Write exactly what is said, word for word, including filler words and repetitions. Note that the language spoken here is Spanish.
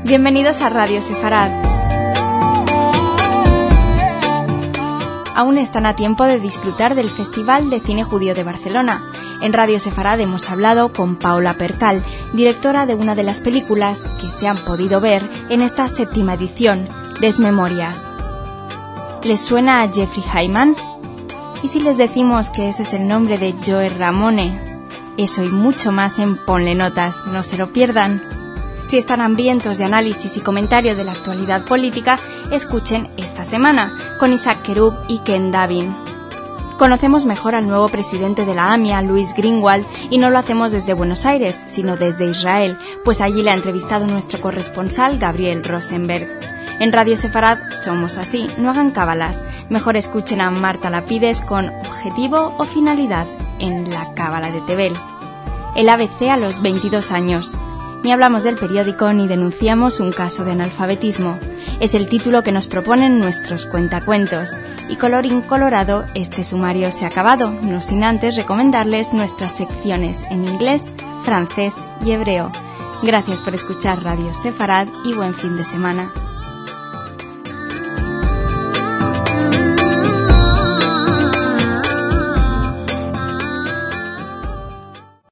Bienvenidos a Radio Sefarad. Aún están a tiempo de disfrutar del Festival de Cine Judío de Barcelona. En Radio Sefarad hemos hablado con Paola Percal, directora de una de las películas que se han podido ver en esta séptima edición, Desmemorias. ¿Les suena a Jeffrey Hyman? ¿Y si les decimos que ese es el nombre de Joe Ramone? Eso y mucho más en Ponle Notas, no se lo pierdan. Si están hambrientos de análisis y comentario de la actualidad política, escuchen Esta Semana, con Isaac Kerub y Ken Davin. Conocemos mejor al nuevo presidente de la AMIA, Louis Greenwald, y no lo hacemos desde Buenos Aires, sino desde Israel, pues allí le ha entrevistado nuestro corresponsal Gabriel Rosenberg. En Radio Sefarad somos así, no hagan cábalas. Mejor escuchen a Marta Lapides con Objetivo o Finalidad en La Cábala de Tebel. El A B C a los veintidós años. Ni hablamos del periódico ni denunciamos un caso de analfabetismo. Es el título que nos proponen nuestros cuentacuentos. Y colorín colorado, este sumario se ha acabado, no sin antes recomendarles nuestras secciones en inglés, francés y hebreo. Gracias por escuchar Radio Sefarad y buen fin de semana.